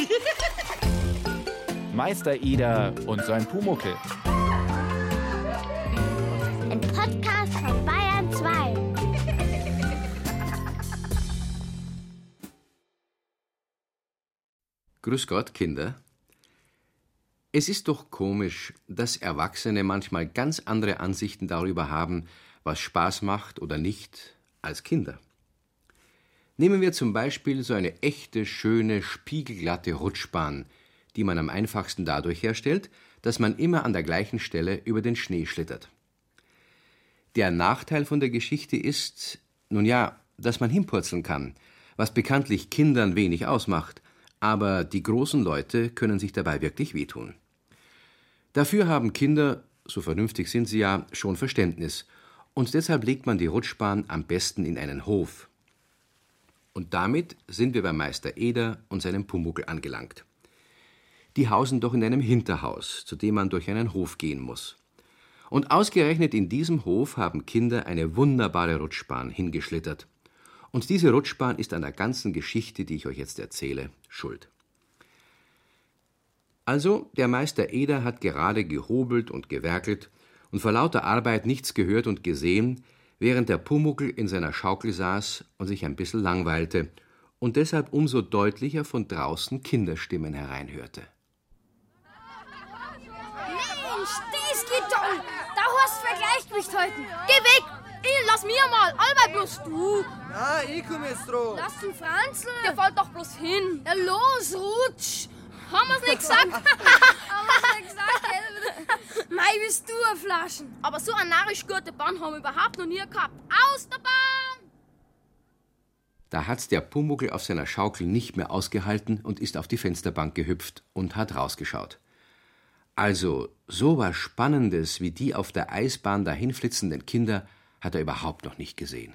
Meister Eder und sein Pumuckl. Ein Podcast von Bayern 2. Grüß Gott, Kinder. Es ist doch komisch, dass Erwachsene manchmal ganz andere Ansichten darüber haben, was Spaß macht oder nicht, als Kinder. Nehmen wir zum Beispiel so eine echte, schöne, spiegelglatte Rutschbahn, die man am einfachsten dadurch herstellt, dass man immer an der gleichen Stelle über den Schnee schlittert. Der Nachteil von der Geschichte ist, nun ja, dass man hinpurzeln kann, was bekanntlich Kindern wenig ausmacht, aber die großen Leute können sich dabei wirklich wehtun. Dafür haben Kinder, so vernünftig sind sie ja, schon Verständnis, und deshalb legt man die Rutschbahn am besten in einen Hof. Und damit sind wir bei Meister Eder und seinem Pumuckl angelangt. Die hausen doch in einem Hinterhaus, zu dem man durch einen Hof gehen muss. Und ausgerechnet in diesem Hof haben Kinder eine wunderbare Rutschbahn hingeschlittert. Und diese Rutschbahn ist an der ganzen Geschichte, die ich euch jetzt erzähle, schuld. Also, der Meister Eder hat gerade gehobelt und gewerkelt und vor lauter Arbeit nichts gehört und gesehen, während der Pumuckl in seiner Schaukel saß und sich ein bisschen langweilte und deshalb umso deutlicher von draußen Kinderstimmen hereinhörte. Mensch, das geht toll! Da hast vergleicht mich heute. Geh weg! Lass mir mal, Albert, bloß du. Na, ich komm jetzt dran. Lass den Franzl. Der fällt doch bloß hin. Ja, los, rutsch. Haben wir's nicht gesagt? Haben wir's nicht gesagt, gell? Mei, bist du ein Flaschen. Aber so eine narrisch gute Bahn haben wir überhaupt noch nie gehabt. Aus der Bahn! Da hat's der Pumuckl auf seiner Schaukel nicht mehr ausgehalten und ist auf die Fensterbank gehüpft und hat rausgeschaut. Also, so was Spannendes wie die auf der Eisbahn dahinflitzenden Kinder hat er überhaupt noch nicht gesehen.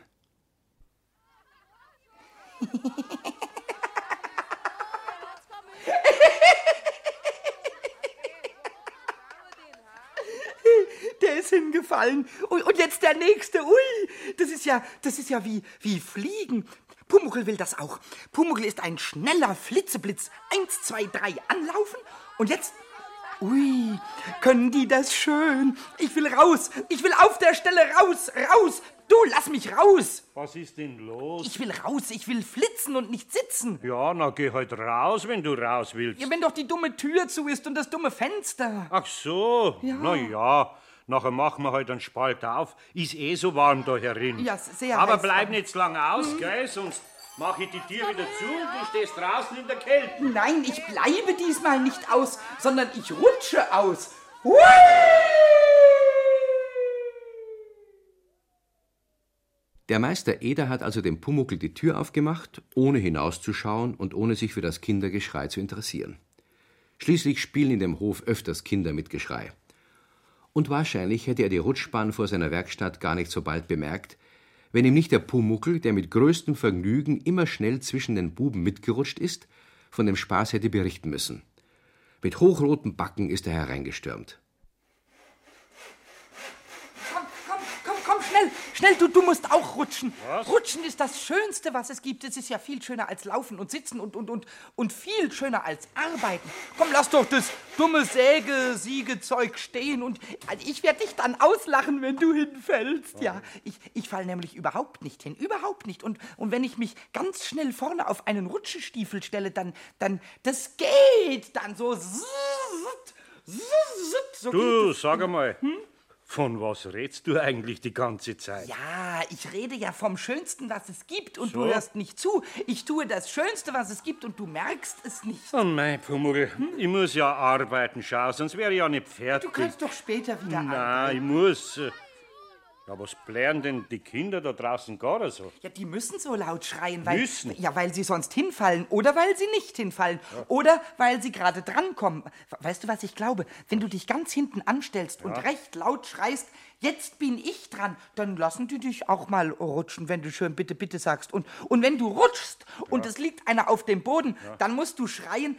Der ist hingefallen. Und jetzt der nächste. Ui, das ist ja wie Fliegen. Pumuckl will das auch. Pumuckl ist ein schneller Flitzeblitz. 1, 2, 3, anlaufen. Und jetzt... Ui, können die das schön. Ich will raus. Ich will auf der Stelle raus. Raus. Du, lass mich raus. Was ist denn los? Ich will raus. Ich will flitzen und nicht sitzen. Ja, na geh halt raus, wenn du raus willst. Ja, wenn doch die dumme Tür zu ist und das dumme Fenster. Ach so, ja. Na ja. Nachher machen wir halt einen Spalt auf. Ist eh so warm da herin. Ja, sehr Aber heiß bleib warm. nicht zu lange aus, gell? Sonst mach ich die Tür wieder zu und du stehst draußen in der Kälte. Nein, ich bleibe diesmal nicht aus, sondern ich rutsche aus. Hui! Der Meister Eder hat also dem Pumuckl die Tür aufgemacht, ohne hinauszuschauen und ohne sich für das Kindergeschrei zu interessieren. Schließlich spielen in dem Hof öfters Kinder mit Geschrei. Und wahrscheinlich hätte er die Rutschbahn vor seiner Werkstatt gar nicht so bald bemerkt, wenn ihm nicht der Pumuckl, der mit größtem Vergnügen immer schnell zwischen den Buben mitgerutscht ist, von dem Spaß hätte berichten müssen. Mit hochroten Backen ist er hereingestürmt. Komm, schnell, du musst auch rutschen. Was? Rutschen ist das Schönste, was es gibt. Es ist ja viel schöner als Laufen und Sitzen und viel schöner als Arbeiten. Komm, lass doch das dumme Siegezeug stehen und ich werde dich dann auslachen, wenn du hinfällst. Ja, ich fall nämlich überhaupt nicht hin, überhaupt nicht. Und wenn ich mich ganz schnell vorne auf einen Rutschenstiefel stelle, dann das geht dann so. So Du, geht es. sag einmal, von was redst du eigentlich die ganze Zeit? Ja, ich rede ja vom Schönsten, was es gibt und So? du hörst nicht zu. Ich tue das Schönste, was es gibt und du merkst es nicht. Oh mein Pumuckl, ich muss ja arbeiten, schau, sonst wäre ich ja nicht fertig. Du kannst doch später wieder Nein, arbeiten. ich muss. Ja, was blären denn die Kinder da draußen gar so? Ja, die müssen so laut schreien, Müssen? weil sie sonst hinfallen oder weil sie nicht hinfallen oder weil sie gerade drankommen. Weißt du, was ich glaube? Wenn du dich ganz hinten anstellst und recht laut schreist, jetzt bin ich dran, dann lassen die dich auch mal rutschen, wenn du schön bitte, bitte sagst. Und wenn du rutschst und es liegt einer auf dem Boden, dann musst du schreien,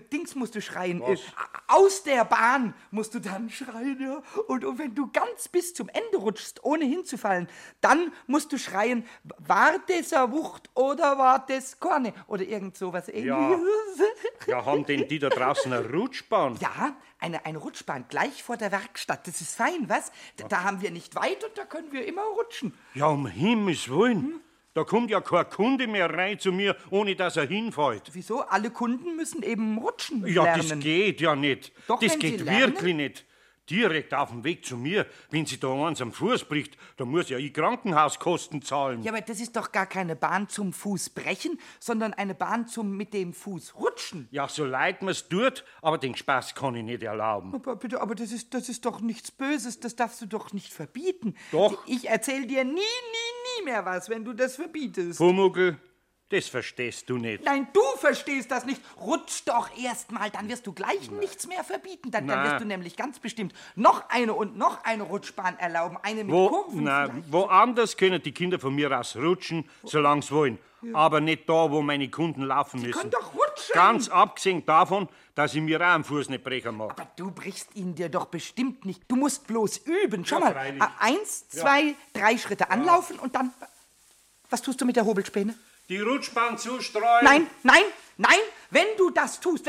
aus der Bahn musst du dann schreien, ja. Und wenn du ganz bis zum Ende rutschst, ohne hinzufallen, dann musst du schreien, war das eine Wucht oder war das keine? Oder irgend sowas ähnliches. Ja, haben denn die da draußen eine Rutschbahn? Ja, eine Rutschbahn gleich vor der Werkstatt. Das ist fein, was? Da haben wir nicht weit und da können wir immer rutschen. Ja, um Himmels Willen. Da kommt ja kein Kunde mehr rein zu mir, ohne dass er hinfällt. Wieso? Alle Kunden müssen eben rutschen Ja, lernen. das geht ja nicht. Doch, das wenn Sie geht lernen? wirklich nicht. Direkt auf dem Weg zu mir. Wenn sie da eins am Fuß bricht, dann muss ja ich Krankenhauskosten zahlen. Ja, aber das ist doch gar keine Bahn zum Fußbrechen, sondern eine Bahn zum mit dem Fuß rutschen. Ja, so leid mir's tut, aber den Spaß kann ich nicht erlauben. Aber bitte, aber das ist doch nichts Böses, das darfst du doch nicht verbieten. Doch. Ich erzähl dir nie mehr was, wenn du das verbietest. Pumuckl, das verstehst du nicht. Nein, du verstehst das nicht. Rutsch doch erst mal, dann wirst du gleich nichts mehr verbieten. Dann wirst du nämlich ganz bestimmt noch eine Rutschbahn erlauben. Eine mit Kurven. Woanders können die Kinder von mir aus rutschen, solange sie wollen. Ja. Aber nicht da, wo meine Kunden laufen müssen. Die können doch rutschen. Ganz abgesehen davon, dass ich mir auch am Fuß nicht brechen mag. Aber du brichst ihn dir doch bestimmt nicht. Du musst bloß üben. Schau Ja, mal. freilich. 1, 2, 3 Schritte anlaufen und dann... Was tust du mit der Hobelspäne? Die Rutschbahn zustreuen. Nein, wenn du das tust,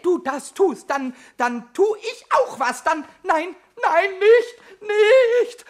dann tu ich auch was, dann, nein, nicht.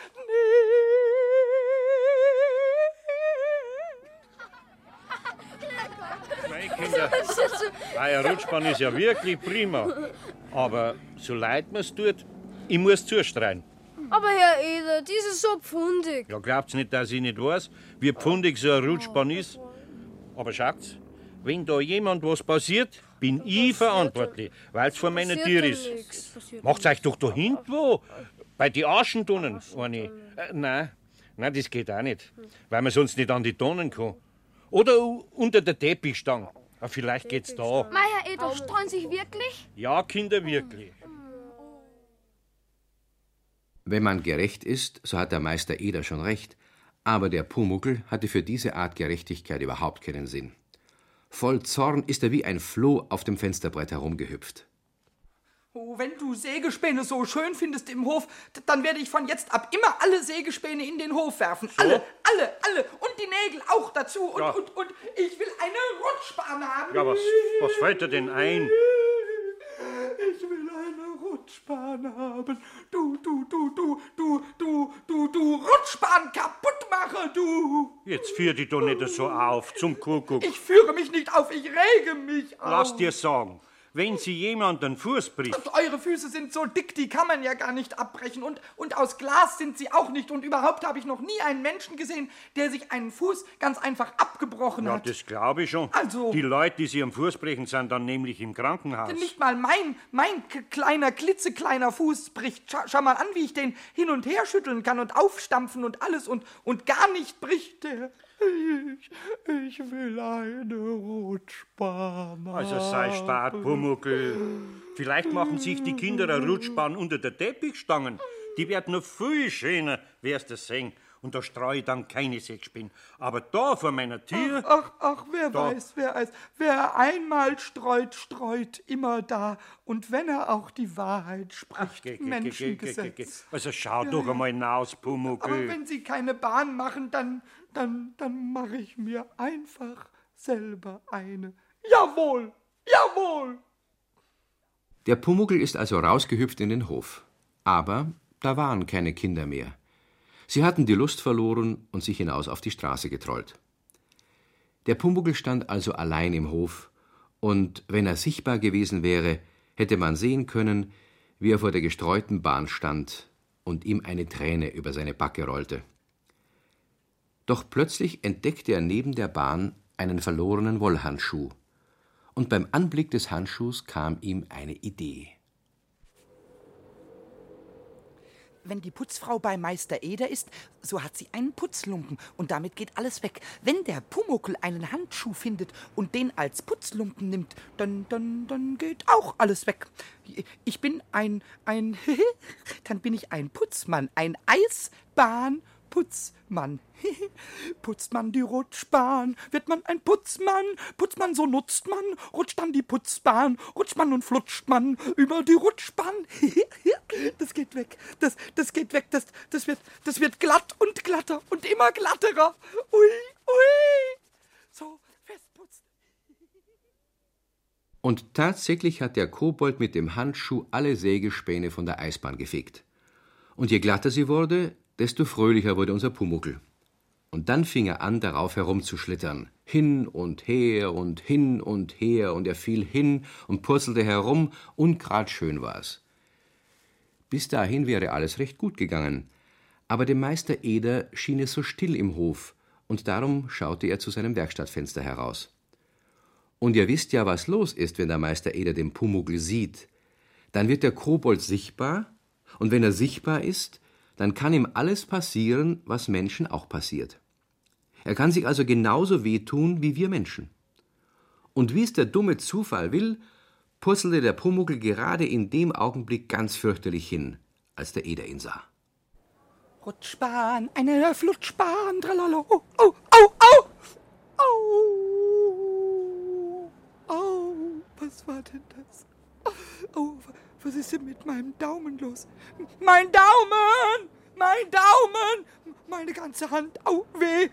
Nein, Kinder, eine Rutschbahn ist ja wirklich prima. Aber so leid mir's tut, ich muss zustreuen. Aber Herr Eder, das ist so pfundig. Ja, glaubt's nicht, dass ich nicht weiß, wie pfundig so eine Rutschbahn ist? Aber schaut's, wenn da jemand was passiert, bin ich verantwortlich, weil's vor meiner Tür ist. Macht's euch doch da hinten wo, bei die Aschentonnen, eine. Nein, das geht auch nicht, weil man sonst nicht an die Tonnen kann. Oder unter der Teppichstange. Ja, vielleicht geht's da. Mei, Herr Eder, streuen sich wirklich? Ja, Kinder, wirklich. Wenn man gerecht ist, so hat der Meister Eder schon recht, aber der Pumuckl hatte für diese Art Gerechtigkeit überhaupt keinen Sinn. Voll Zorn ist er wie ein Floh auf dem Fensterbrett herumgehüpft. Oh, wenn du Sägespäne so schön findest im Hof, dann werde ich von jetzt ab immer alle Sägespäne in den Hof werfen. So? Alle. Und die Nägel auch dazu. Und, Ja. und ich will eine Rutschbahn haben. Ja, was fällt dir denn ein? Ich will eine Rutschbahn haben. Du Rutschbahn-Kaputtmacher, du. Jetzt führ dich doch nicht so auf, zum Kuckuck. Ich führe mich nicht auf, ich rege mich auf. Lass dir sagen, wenn sie jemand den Fuß bricht, Eure Füße sind so dick, die kann man ja gar nicht abbrechen. Und aus Glas sind sie auch nicht. Und überhaupt habe ich noch nie einen Menschen gesehen, der sich einen Fuß ganz einfach abgebrochen ja, hat. das glaube ich schon. Also- Die Leute, die sie am Fuß brechen, sind dann nämlich im Krankenhaus. Nicht mal mein kleiner, klitzekleiner Fuß bricht. Schau mal an, wie ich den hin und her schütteln kann und aufstampfen und alles. Und gar nicht bricht der. Ich will eine Rutschbahn. Also sei stark, Pumuckl. Vielleicht machen sich die Kinder eine Rutschbahn unter der Teppichstangen. Die wird noch viel schöner, wirst du sehen. Und da streue ich dann keine Sägespäne. Aber da vor meiner Tür... Ach, wer weiß. Wer einmal streut immer da. Und wenn er auch die Wahrheit spricht, Menschengesetz. Also schau doch einmal hinaus, Aber Pumuckl. wenn Sie keine Bahn machen, dann mache ich mir einfach selber eine. Jawohl! Der Pumuckl ist also rausgehüpft in den Hof. Aber da waren keine Kinder mehr. Sie hatten die Lust verloren und sich hinaus auf die Straße getrollt. Der Pumuckl stand also allein im Hof, und wenn er sichtbar gewesen wäre, hätte man sehen können, wie er vor der gestreuten Bahn stand und ihm eine Träne über seine Backe rollte. Doch plötzlich entdeckte er neben der Bahn einen verlorenen Wollhandschuh, und beim Anblick des Handschuhs kam ihm eine Idee. Wenn die Putzfrau bei Meister Eder ist, so hat sie einen Putzlumpen und damit geht alles weg. Wenn der Pumuckl einen Handschuh findet und den als Putzlumpen nimmt, dann geht auch alles weg. Ich bin dann bin ich ein Putzmann, ein Eisbahnputzmann. Putzt man die Rutschbahn, wird man ein Putzmann. Putzt man, so nutzt man, rutscht dann die Putzbahn, rutscht man und flutscht man über die Rutschbahn. Das geht weg, das geht weg, das wird glatt und glatter und immer glatterer. Ui. So, festputzen. Und tatsächlich hat der Kobold mit dem Handschuh alle Sägespäne von der Eisbahn gefegt. Und je glatter sie wurde, desto fröhlicher wurde unser Pumuckl. Und dann fing er an, darauf herumzuschlittern. Hin und her und hin und her, und er fiel hin und purzelte herum, und grad schön war's. Bis dahin wäre alles recht gut gegangen. Aber dem Meister Eder schien es so still im Hof, und darum schaute er zu seinem Werkstattfenster heraus. Und ihr wisst ja, was los ist, wenn der Meister Eder den Pumuckl sieht. Dann wird der Kobold sichtbar, und wenn er sichtbar ist, dann kann ihm alles passieren, was Menschen auch passiert. Er kann sich also genauso wehtun wie wir Menschen. Und wie es der dumme Zufall will, purzelte der Pumuckl gerade in dem Augenblick ganz fürchterlich hin, als der Eder ihn sah. Rutschbahn, eine Flutschbahn, tralala, au, au, au, au, au, au, was war denn das? Oh, was ist denn mit meinem Daumen los? Mein Daumen, meine ganze Hand, au, weh,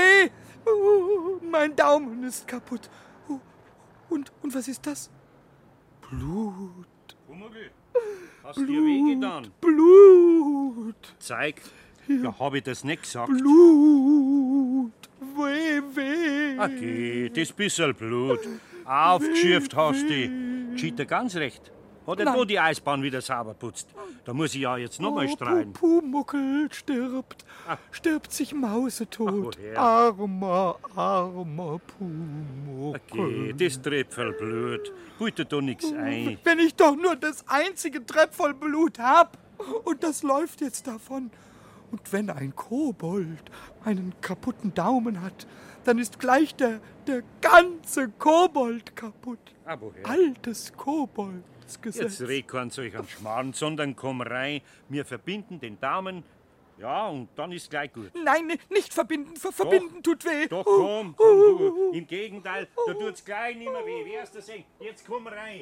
mein Daumen ist kaputt. Und was ist das? Blut. Pumuckl, hast du dir wehgetan? Blut. Zeig. Ja, hab ich das nicht gesagt? Blut. Weh. Okay, das bisschen Blut. Aufgeschürft hast du dich. Geschieht dir ganz recht. Hat er da die Eisbahn wieder sauber putzt? Da muss ich ja jetzt noch mal streiten. Pumuckl stirbt sich mausetot. Armer Pumuckl. Okay, das Tröpfel Blut. Bitte da nix ein. Wenn ich doch nur das einzige Tröpfel Blut hab. Und das läuft jetzt davon. Und wenn ein Kobold einen kaputten Daumen hat, dann ist gleich der ganze Kobold kaputt. Altes Koboldsgesetz. Jetzt red kein solchen Schmarrn, sondern komm rein. Wir verbinden den Daumen. Ja, und dann ist gleich gut. Nein, nicht verbinden. Verbinden tut weh. Doch, komm, du. Im Gegenteil, da tut's gleich nicht mehr weh. Wer ist das denn? Jetzt komm rein.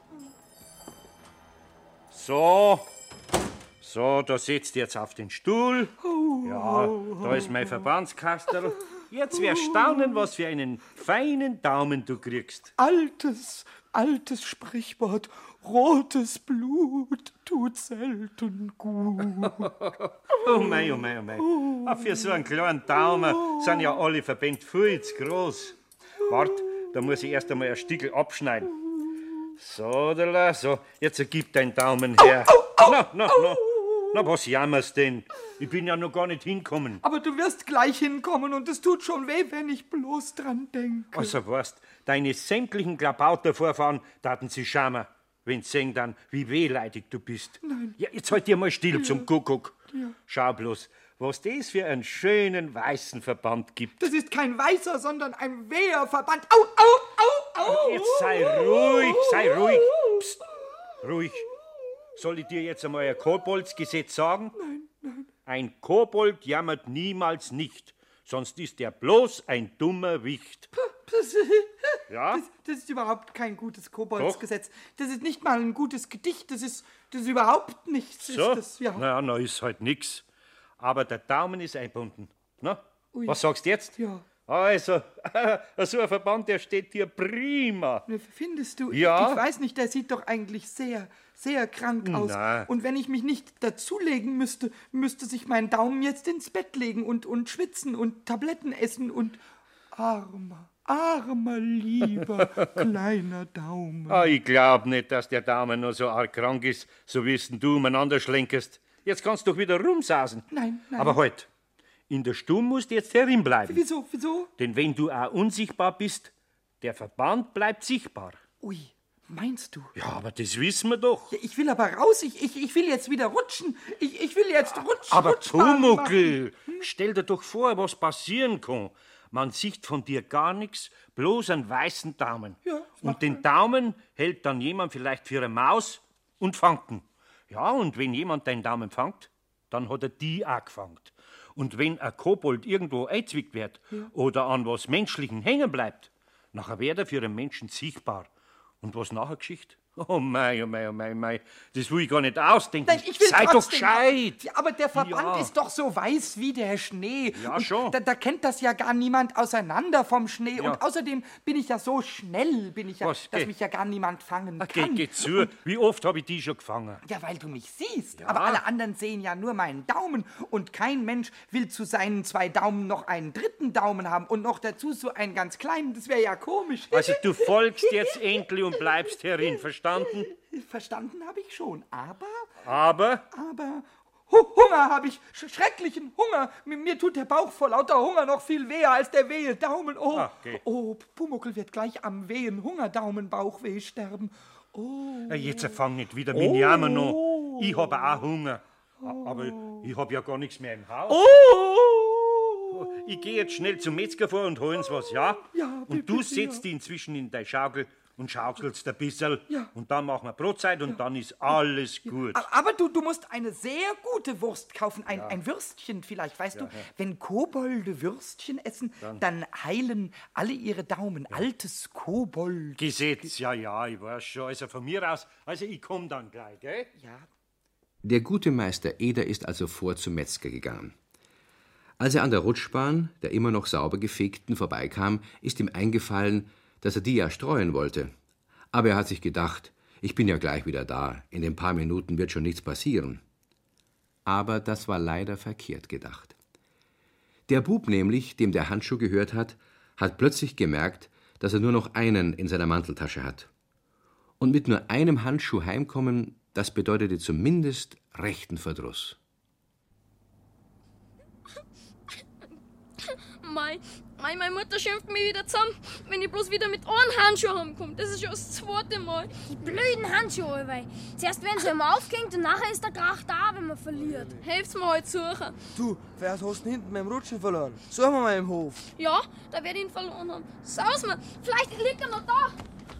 So, da sitzt jetzt auf den Stuhl. Ja, da ist mein Verbandskastel. Jetzt wirst du staunen, was für einen feinen Daumen du kriegst. Altes Sprichwort. Rotes Blut tut selten gut. Oh mei. Für so einen kleinen Daumen sind ja alle Verbände viel zu groß. Wart, da muss ich erst einmal ein Stückel abschneiden. So, jetzt gib deinen Daumen her. Na, was jammerst denn? Ich bin ja noch gar nicht hinkommen. Aber du wirst gleich hinkommen und es tut schon weh, wenn ich bloß dran denke. Also weißt, deine sämtlichen Klabautervorfahren taten sie schamen, wenn sie sehen dann, wie wehleidig du bist. Nein. Ja, jetzt halt dir mal still zum Kuckuck. Ja. Schau bloß, was das für einen schönen weißen Verband gibt. Das ist kein weißer, sondern ein Wehrverband. Au! Jetzt sei ruhig. Psst, ruhig. Soll ich dir jetzt einmal ein Koboldsgesetz sagen? Nein. Ein Kobold jammert niemals nicht, sonst ist er bloß ein dummer Wicht. Ja? Das ist überhaupt kein gutes Koboldsgesetz. Das ist nicht mal ein gutes Gedicht. Das ist überhaupt nichts. So? Ist das, ja. Na, ist halt nix. Aber der Daumen ist einbunden. Na? Was sagst du jetzt? Ja. Also, so ein Verband, der steht dir prima. Findest du? Ja. Ich weiß nicht, der sieht doch eigentlich sehr, sehr krank aus. Na. Und wenn ich mich nicht dazulegen müsste sich mein Daumen jetzt ins Bett legen und schwitzen und Tabletten essen und armer, lieber kleiner Daumen. Ich glaub nicht, dass der Daumen noch so arg krank ist, so wie es du umeinander schlenkerst. Jetzt kannst du doch wieder rumsasen. Nein. Aber halt, in der Stube musst du jetzt herin bleiben. Wieso? Denn wenn du auch unsichtbar bist, der Verband bleibt sichtbar. Ui, meinst du? Ja, aber das wissen wir doch. Ja, ich will aber raus, ich will jetzt wieder rutschen. Ich will jetzt rutschen. Aber Rutschbahn Pumuckl, stell dir doch vor, was passieren kann. Man sieht von dir gar nichts, bloß einen weißen Daumen. Ja, und den Daumen hält dann jemand vielleicht für eine Maus und fangt ihn. Ja, und wenn jemand deinen Daumen fangt, dann hat er die auch gefangen. Und wenn ein Kobold irgendwo eingezwickt wird oder an was Menschlichen hängen bleibt, nachher wird er für einen Menschen sichtbar. Und was nachher geschieht? Oh mei, oh mei, oh mei, mei. Das will ich gar nicht ausdenken. Nein, ich will Sei doch trotzdem. gescheit. Ja, aber der Verband Ja. ist doch so weiß wie der Schnee. Ja, und schon. Da kennt das ja gar niemand auseinander vom Schnee. Ja. Und außerdem bin ich ja so schnell, Was, dass geh. mich ja gar niemand fangen Geh, kann. geh zu. Wie oft habe ich die schon gefangen? Ja, weil du mich siehst. Ja. Aber alle anderen sehen ja nur meinen Daumen. Und kein Mensch will zu seinen 2 Daumen noch einen 3. Daumen haben. Und noch dazu so einen ganz kleinen. Das wäre ja komisch. Also du folgst jetzt endlich und bleibst herin, verstanden? Verstanden habe ich schon. Aber Aber Hunger habe ich. Schrecklichen Hunger. Mir tut der Bauch vor lauter Hunger noch viel weher als der wehe Daumen. Oh, geh. Pumuckl wird gleich am wehen Hungerdaumenbauchweh sterben. jetzt fang nicht wieder mit Jammer noch. Ich habe auch Hunger. Aber ich habe ja gar nichts mehr im Haus. Ich gehe jetzt schnell zum Metzger vor und holen was, ja? Ja, und du bitte, setzt dich inzwischen in deine Schaukel und schaukelst ein bisschen. Ja. Und dann machen wir Brotzeit und dann ist alles gut. Aber du musst eine sehr gute Wurst kaufen. Ein Würstchen vielleicht. Weißt du, wenn Kobolde Würstchen essen, dann heilen alle ihre Daumen. Altes Kobold. Gesetz, ja, ich weiß schon. Also von mir aus, ich komm dann gleich, gell? Ja. Der gute Meister Eder ist also vor zum Metzger gegangen. Als er an der Rutschbahn, der immer noch sauber gefegten, vorbeikam, ist ihm eingefallen, dass er die ja streuen wollte. Aber er hat sich gedacht, ich bin ja gleich wieder da, in den paar Minuten wird schon nichts passieren. Aber das war leider verkehrt gedacht. Der Bub nämlich, dem der Handschuh gehört hat plötzlich gemerkt, dass er nur noch einen in seiner Manteltasche hat. Und mit nur einem Handschuh heimkommen, das bedeutete zumindest rechten Verdruss. Meine Mutter schimpft mich wieder zusammen, wenn ich bloß wieder mit einem Handschuh heimkomme. Das ist schon das 2. Mal. Die blöden Handschuhe, weil zuerst werden sie immer aufgehängt und nachher ist der Krach da, wenn man verliert. Helft's mir halt suchen. Du, vielleicht hast du hinten beim Rutschen verloren. Suchen wir mal im Hof. Ja, da werde ich ihn verloren haben. Saus mir, vielleicht liegt er noch da.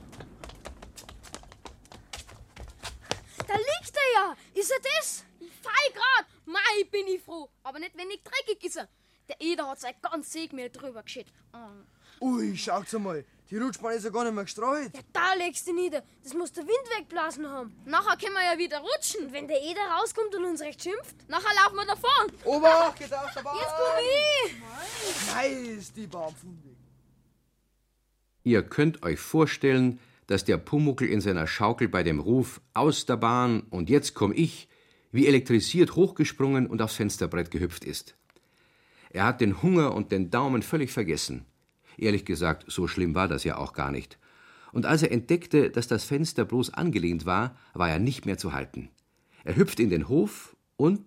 Da liegt er ja! Ist er das? Fei grad. Mei, bin ich froh. Aber nicht, wenn ich dreckig ist. Der Eder hat sein ganz Segmehl drüber geschüttet. Ui, schaut's einmal. Die Rutschbahn ist ja gar nicht mehr gestreut. Ja, da legst du nieder. Das muss der Wind wegblasen haben. Nachher können wir ja wieder rutschen. Und wenn der Eder rauskommt und uns recht schimpft? Nachher laufen wir davon. Obacht, geht auf der Bahn! Jetzt komm ich! Nice, die Bahn fundig. Ihr könnt euch vorstellen, dass der Pumuckl in seiner Schaukel bei dem Ruf »Aus der Bahn und jetzt komm ich« wie elektrisiert hochgesprungen und aufs Fensterbrett gehüpft ist. Er hat den Hunger und den Daumen völlig vergessen. Ehrlich gesagt, so schlimm war das ja auch gar nicht. Und als er entdeckte, dass das Fenster bloß angelehnt war, war er nicht mehr zu halten. Er hüpfte in den Hof und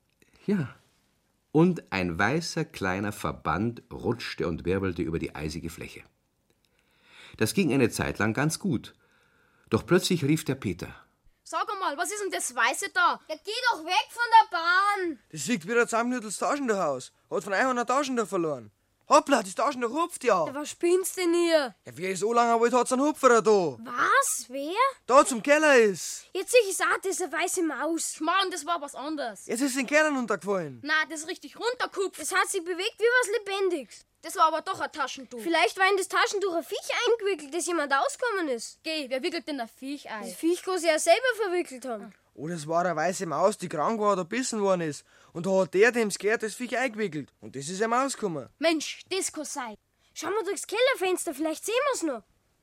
ein weißer kleiner Verband rutschte und wirbelte über die eisige Fläche. Das ging eine Zeit lang ganz gut. Doch plötzlich rief der Peter. Sag einmal, was ist denn das Weiße da? Ja, geh doch weg von der Bahn! Das liegt wieder zusammengenüttelt das Taschentuch. Hat von euch ein Taschentuch verloren. Hoppla, das Taschentuch hupft ja. Ja, was spinnst denn ihr? Ja, wie ich so lange wollte, hat's einen Hupferer da. Was? Wer? Da zum Keller ist. Jetzt sehe ich auch, das ist eine weiße Maus. Schmarrn, das war was anderes. Jetzt ist in den Keller runtergefallen. Na, das ist richtig runtergekupft. Das hat sich bewegt wie was Lebendiges. Das war aber doch ein Taschentuch. Vielleicht war in das Taschentuch ein Viech eingewickelt, das jemand ausgekommen ist. Geh, wer wickelt denn ein Viech ein? Das Viech kann sie ja selber verwickelt haben. Oder es war eine weiße Maus, die krank war oder bissen worden ist. Und da hat der, dem's gehört, das Viech eingewickelt. Und das ist ihm ausgekommen. Mensch, das kann sein. Schauen wir durchs Kellerfenster, vielleicht sehen wir's noch.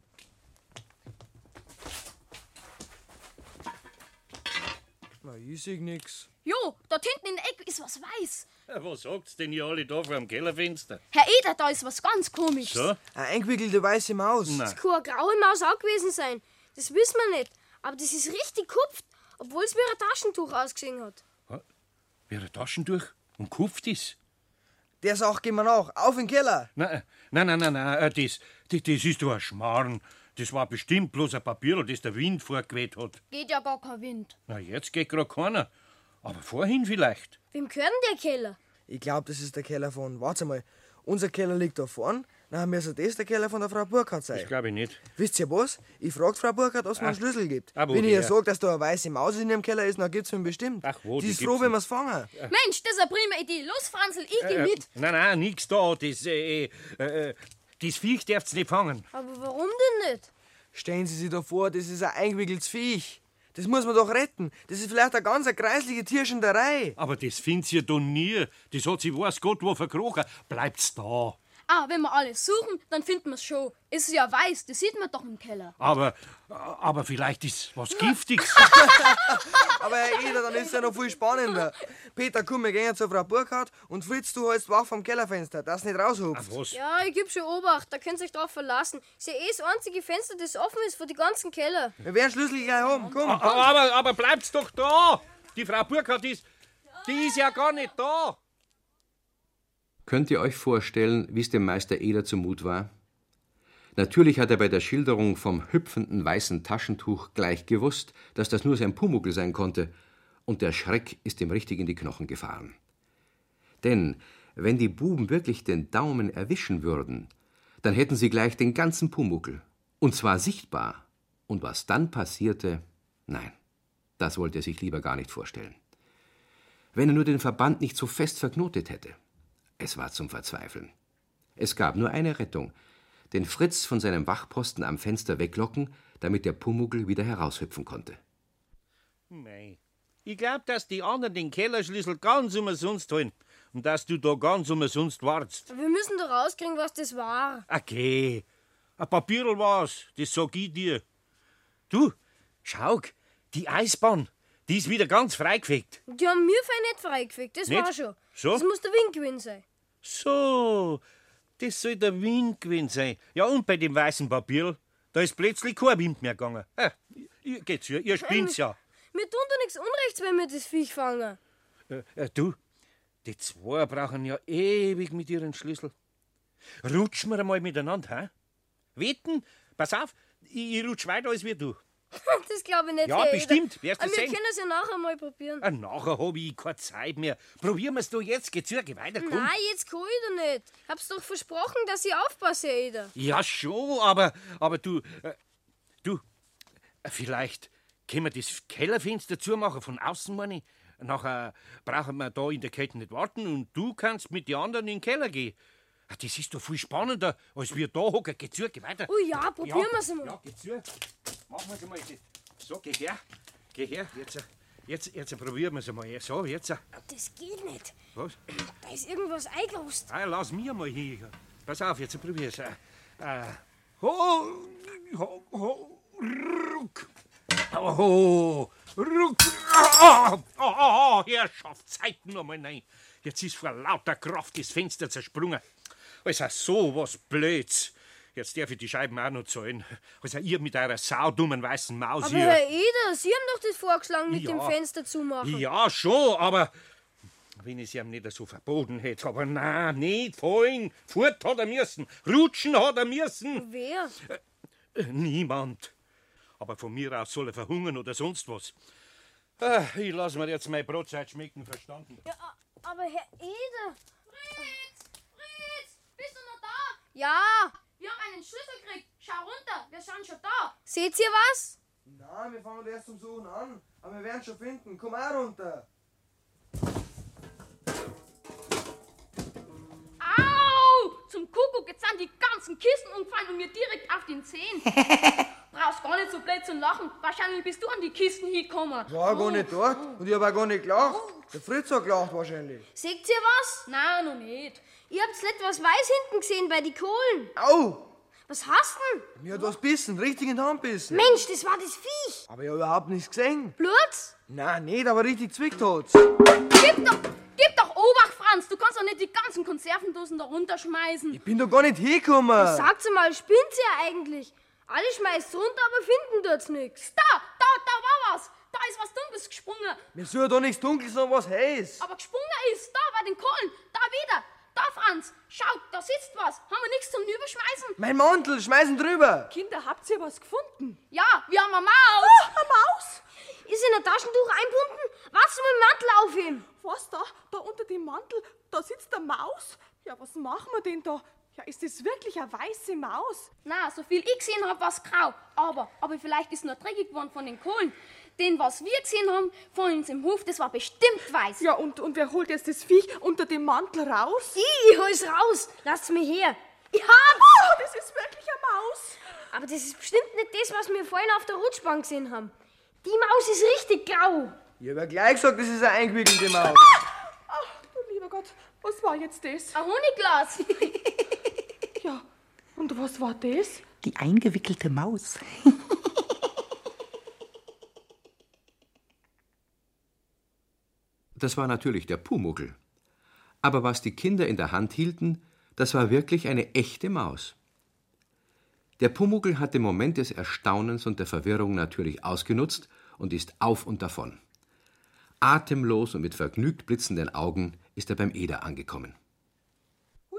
Na, ich seh nix. Jo, dort hinten in der Ecke ist was weiß. Was sagt's denn ihr alle da vor dem Kellerfenster? Herr Eder, da ist was ganz Komisches. So? Eine eingewickelte weiße Maus. Nein. Das kann eine graue Maus auch gewesen sein. Das wissen wir nicht. Aber das ist richtig kupft, obwohl es wie ein Taschentuch ausgesehen hat. Wie ein Taschentuch und kupft ist. Der Sache gehen wir nach. Auf in den Keller. Nein, das ist doch ein Schmarrn. Das war bestimmt bloß ein Papierl, das der Wind vorgeweht hat. Geht ja gar kein Wind. Na, jetzt geht grad keiner. Aber vorhin vielleicht. Wem gehört denn der Keller? Ich glaub, das ist der Keller von... Warte mal. Unser Keller liegt da vorn. Dann müsste das der Keller von der Frau Burkhardt sein. Das glaube ich nicht. Wisst ihr was? Ich frag Frau Burkhardt, ob es mir einen Schlüssel gibt. wo Wenn ich ihr der? sag, dass da eine weiße Maus in ihrem Keller ist, dann gibt's mir bestimmt. Ach, wo, die die ist gibt's froh, wenn nicht. wir's fangen. Mensch, das ist eine prima Idee. Los, Franzl, ich geh mit. Nein, nix da. Das Viech darf's nicht fangen. Aber warum denn nicht? Stellen Sie sich da vor, das ist ein eingewickeltes Viech. Das muss man doch retten. Das ist vielleicht eine ganz kreisliche Tierschinderei. Aber das findet ihr doch nie. Das hat sie weiß Gott wo verkrochen. Bleibt's da. Ah, wenn wir alles suchen, dann finden wir es schon. Es ist ja weiß, das sieht man doch im Keller. Aber vielleicht ist was Giftiges. Aber Herr Eder, dann ist ja noch viel spannender. Peter, komm, wir gehen zur Frau Burkhardt und Fritz, du hältst wach vom Kellerfenster, dass es nicht raushupft. Was? Ja, ich geb schon Obacht, da könnt ihr euch drauf verlassen. Ist ja das einzige Fenster, das offen ist für die ganzen Keller. Wir werden Schlüssel gleich haben, komm. Aber bleibt's doch da. Die Frau Burkhardt die ist ja gar nicht da. Könnt ihr euch vorstellen, wie es dem Meister Eder zumut war? Natürlich hat er bei der Schilderung vom hüpfenden weißen Taschentuch gleich gewusst, dass das nur sein Pumuckl sein konnte, und der Schreck ist ihm richtig in die Knochen gefahren. Denn wenn die Buben wirklich den Daumen erwischen würden, dann hätten sie gleich den ganzen Pumuckl, und zwar sichtbar. Und was dann passierte, nein, das wollte er sich lieber gar nicht vorstellen. Wenn er nur den Verband nicht so fest verknotet hätte. Es war zum Verzweifeln. Es gab nur eine Rettung: den Fritz von seinem Wachposten am Fenster weglocken, damit der Pumuckl wieder heraushüpfen konnte. Mei, ich glaub, dass die anderen den Kellerschlüssel ganz umsonst holen und dass du da ganz umsonst wartest. Wir müssen doch rauskriegen, was das war. Okay, ein Papierl war's, das sag ich dir. Du, schau, die Eisbahn, die ist wieder ganz freigefegt. Die haben mir fein nicht freigefegt, das Nicht? war schon. So? Das muss der Wind gewesen sein. So, das soll der Wind gewesen sein. Ja, und bei dem weißen Papier, da ist plötzlich kein Wind mehr gegangen. Ihr geht's ja, ihr spinnt's ja. Mir tun doch nichts Unrechts, wenn wir das Viech fangen. Du, die zwei brauchen ja ewig mit ihren Schlüssel. Rutschen wir einmal miteinander, hä? Wetten? Pass auf, ich rutsch weiter als wie du. Das glaube ich nicht. Ja, Herr bestimmt. Eder. Wirst du Wir sehen. können es ja nachher mal probieren. Nachher hab ich keine Zeit mehr. Probieren wir's doch jetzt. Geh zu, geh weiter, komm. Nein, jetzt kann ich doch nicht. Hab's doch versprochen, dass ich aufpasse, Herr Eder. Ja, schon, aber du, vielleicht können wir das Kellerfenster zumachen von außen, meine ich. Nachher brauchen wir da in der Kälte nicht warten und du kannst mit den anderen in den Keller gehen. Das ist doch viel spannender, als wir da hocken. Geh zu, geh weiter. Oh ja, probieren wir's mal. Ja, geh zu. Machen wir's mal. So, geh her. Geh her. Jetzt probieren wir's mal. So, jetzt. Das geht nicht. Was? Da ist irgendwas eingelost. Lass mich mal hier. Pass auf, jetzt probier's. Ruck. Ruck. Herrschaft, Zeit nur mal nein. Jetzt ist vor lauter Kraft das Fenster zersprungen. Also so was Blöds. Jetzt darf ich die Scheiben auch noch zahlen. Also ihr mit eurer saudummen weißen Maus Aber hier. Herr Eder, Sie haben doch das vorgeschlagen mit Ja. dem Fenster zumachen. Ja, schon, aber wenn ich es ihm nicht so verboten hätte. Aber nein, nicht fallen. Fort hat er müssen. Rutschen hat er müssen. Wer? Niemand. Aber von mir aus soll er verhungern oder sonst was. Ich lass mir jetzt meine Brotzeit schmecken, verstanden? Ja, aber Herr Eder. Fritz, bist du noch da? Ja. Wir haben einen Schlüssel gekriegt. Schau runter, wir sind schon da. Seht ihr was? Nein, wir fangen erst zum Suchen an. Aber wir werden schon finden. Komm auch runter. Au! Zum Kuckuck, jetzt sind die ganzen Kisten umgefallen und mir direkt auf den Zehen. Brauchst gar nicht so blöd zu lachen. Wahrscheinlich bist du an die Kisten hingekommen. War gar nicht dort. Und ich hab auch gar nicht gelacht. Der Fritz hat gelacht wahrscheinlich. Seht ihr was? Nein, noch nicht. Ihr habt's etwas weiß hinten gesehen bei die Kohlen. Au! Was hast denn? Mir hat was bissen, richtig in die Hand bissen. Mensch, das war das Viech. Aber ich hab überhaupt nichts gesehen. Blut? Nein, nicht, aber richtig zwickt hat's. Gib doch Obacht, Franz. Du kannst doch nicht die ganzen Konservendosen da runterschmeißen. Ich bin doch gar nicht hingekommen. Sagt's mal, spinnt ihr eigentlich? Alle schmeißt runter, aber finden dort nichts. Da war was. Da ist was Dunkles gesprungen. Mir soll doch nichts Dunkles, sondern was Helles. Aber gesprungen ist, da bei den Kohlen. Da wieder. Da, Franz. Schau, da sitzt was. Haben wir nichts zum Überschmeißen? Mein Mantel, schmeißen drüber. Kinder, habt ihr was gefunden? Ja, wir haben eine Maus. Eine Maus? Ist in ein Taschentuch einbunden? Was mit dem Mantel aufheben? Was da? Da unter dem Mantel, da sitzt eine Maus? Ja, was machen wir denn da? Ja, ist das wirklich eine weiße Maus? Na, so viel ich gesehen habe, war es grau. Aber vielleicht ist nur dreckig geworden von den Kohlen. Den, was wir gesehen haben, von uns im Hof, das war bestimmt weiß. Ja, und wer holt jetzt das Viech unter dem Mantel raus? Ich hol's raus. Lasst's mir her. Ich hab's! Oh, das ist wirklich eine Maus. Aber das ist bestimmt nicht das, was wir vorhin auf der Rutschbahn gesehen haben. Die Maus ist richtig grau. Ich hab ja gleich gesagt, das ist eine eingewickelte Maus. Ach, du lieber Gott, was war jetzt das? Ein Honigglas. Ja, und was war das? Die eingewickelte Maus. Das war natürlich der Pumuckl. Aber was die Kinder in der Hand hielten, das war wirklich eine echte Maus. Der Pumuckl hat den Moment des Erstaunens und der Verwirrung natürlich ausgenutzt und ist auf und davon. Atemlos und mit vergnügt blitzenden Augen ist er beim Eder angekommen. Hui,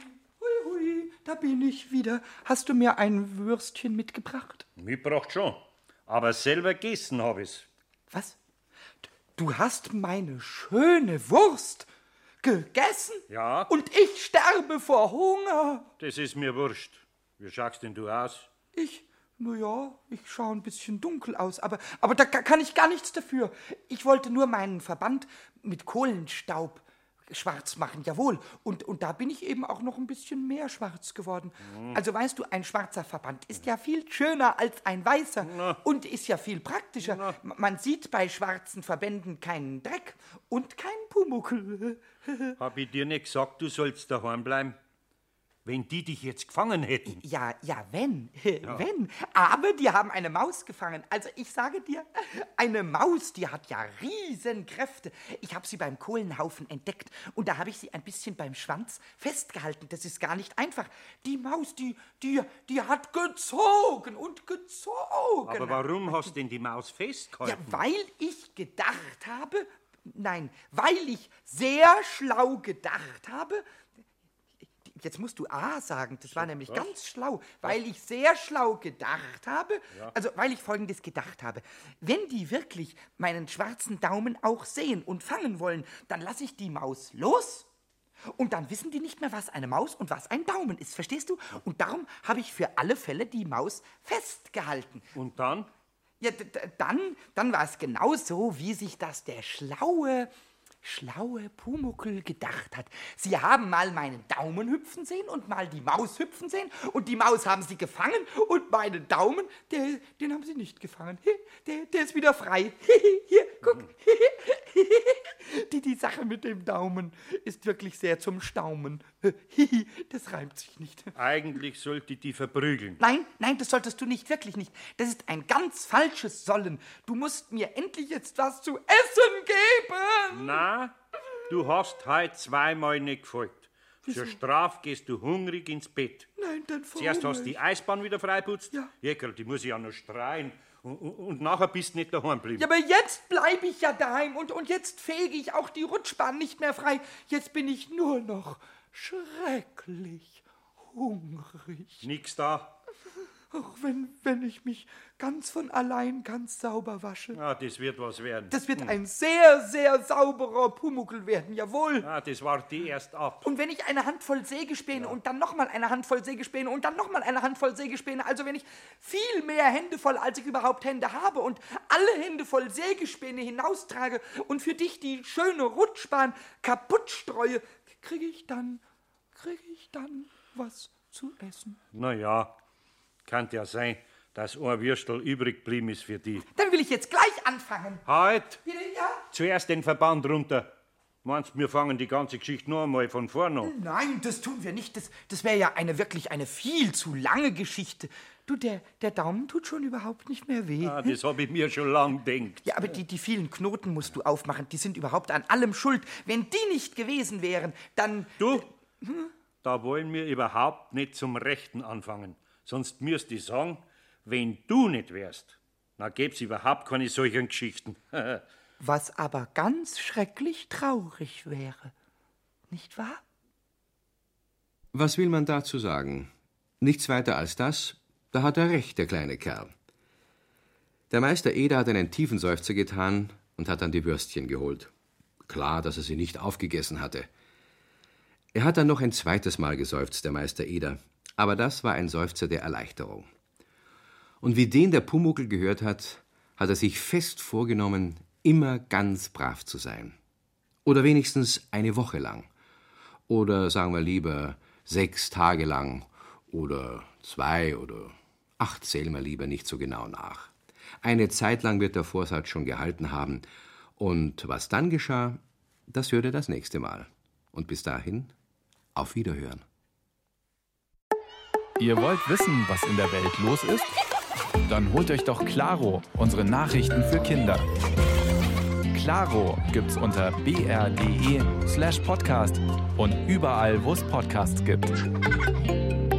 da bin ich wieder. Hast du mir ein Würstchen mitgebracht? Mitgebracht schon, aber selber gegessen hab ich's. Was? Du hast meine schöne Wurst gegessen? Ja. Und ich sterbe vor Hunger. Das ist mir wurscht. Wie schaust denn du aus? Ich schaue ein bisschen dunkel aus, aber da kann ich gar nichts dafür. Ich wollte nur meinen Verband mit Kohlenstaub schwarz machen, jawohl. Und da bin ich eben auch noch ein bisschen mehr schwarz geworden. Also weißt du, ein schwarzer Verband ist ja viel schöner als ein weißer und ist ja viel praktischer. Man sieht bei schwarzen Verbänden keinen Dreck und keinen Pumuckl. Hab ich dir nicht gesagt, du sollst daheim bleiben? Wenn die dich jetzt gefangen hätten. Ja, wenn. Aber die haben eine Maus gefangen. Also ich sage dir, eine Maus, die hat ja Riesenkräfte. Ich habe sie beim Kohlenhaufen entdeckt und da habe ich sie ein bisschen beim Schwanz festgehalten. Das ist gar nicht einfach. Die Maus, die hat gezogen und gezogen. Aber warum hast du denn die Maus Ja, festgehalten? weil ich gedacht habe, weil ich sehr schlau gedacht habe. Jetzt musst du A sagen, das war nämlich ganz schlau, weil ich sehr schlau gedacht habe, also weil ich Folgendes gedacht habe. Wenn die wirklich meinen schwarzen Daumen auch sehen und fangen wollen, dann lasse ich die Maus los und dann wissen die nicht mehr, was eine Maus und was ein Daumen ist, verstehst du? Und darum habe ich für alle Fälle die Maus festgehalten. Und dann? Ja, dann war es genau so, wie sich das der schlaue Pumuckl gedacht hat. Sie haben mal meinen Daumen hüpfen sehen und mal die Maus hüpfen sehen und die Maus haben sie gefangen und meinen Daumen, den haben sie nicht gefangen. Der ist wieder frei. Hier, guck. Die Sache mit dem Daumen ist wirklich sehr zum Staumen. Das reimt sich nicht. Eigentlich sollte ich die verprügeln. Nein, das solltest du nicht, wirklich nicht. Das ist ein ganz falsches Sollen. Du musst mir endlich jetzt was zu essen geben. Na, du hast heute zweimal nicht gefolgt. Zur Strafe gehst du hungrig ins Bett. Nein, dann Zuerst hast du die Eisbahn wieder freiputzt. Ja. Jäckerl, die muss ich ja noch streien. Und nachher bist du nicht daheim geblieben. Ja, aber jetzt bleibe ich ja daheim und jetzt fege ich auch die Rutschbahn nicht mehr frei. Jetzt bin ich nur noch schrecklich hungrig. Nix da. Auch wenn ich mich ganz von allein ganz sauber wasche. Ah, das wird was werden. Das wird ein sehr, sehr sauberer Pumuckl werden, jawohl. Ah, das warte ich erst ab. Und wenn ich eine Handvoll Sägespäne und dann nochmal eine Handvoll Sägespäne und dann nochmal eine Handvoll Sägespäne, also wenn ich viel mehr Hände voll, als ich überhaupt Hände habe und alle Hände voll Sägespäne hinaustrage und für dich die schöne Rutschbahn kaputt streue, kriege ich dann was zu essen. Na ja, kann ja sein, dass ein Würstel übrig geblieben ist für die. Dann will ich jetzt gleich anfangen. Halt! Bitte, ja? Zuerst den Verband runter. Meinst, wir fangen die ganze Geschichte noch einmal von vorne an? Nein, das tun wir nicht. Das wäre ja wirklich eine viel zu lange Geschichte. Du, der Daumen tut schon überhaupt nicht mehr weh. Ah, das hab ich mir schon lang gedacht. Ja, aber die vielen Knoten musst du aufmachen. Die sind überhaupt an allem schuld. Wenn die nicht gewesen wären, dann... Du, da wollen wir überhaupt nicht zum Rechten anfangen. Sonst müsst ich sagen, wenn du nicht wärst, dann gäb's überhaupt keine solchen Geschichten. Was aber ganz schrecklich traurig wäre. Nicht wahr? Was will man dazu sagen? Nichts weiter als das, da hat er recht, der kleine Kerl. Der Meister Eder hat einen tiefen Seufzer getan und hat dann die Würstchen geholt. Klar, dass er sie nicht aufgegessen hatte. Er hat dann noch ein zweites Mal geseufzt, der Meister Eder, aber das war ein Seufzer der Erleichterung. Und wie den der Pumuckl gehört hat, hat er sich fest vorgenommen, immer ganz brav zu sein. Oder wenigstens eine Woche lang. Oder sagen wir lieber 6 Tage lang oder 2 oder 8, zähl mal lieber nicht so genau nach. Eine Zeit lang wird der Vorsatz schon gehalten haben. Und was dann geschah, das hört ihr das nächste Mal. Und bis dahin, auf Wiederhören. Ihr wollt wissen, was in der Welt los ist? Dann holt euch doch Claro, unsere Nachrichten für Kinder. Claro gibt's unter br.de/podcast und überall, wo es Podcasts gibt.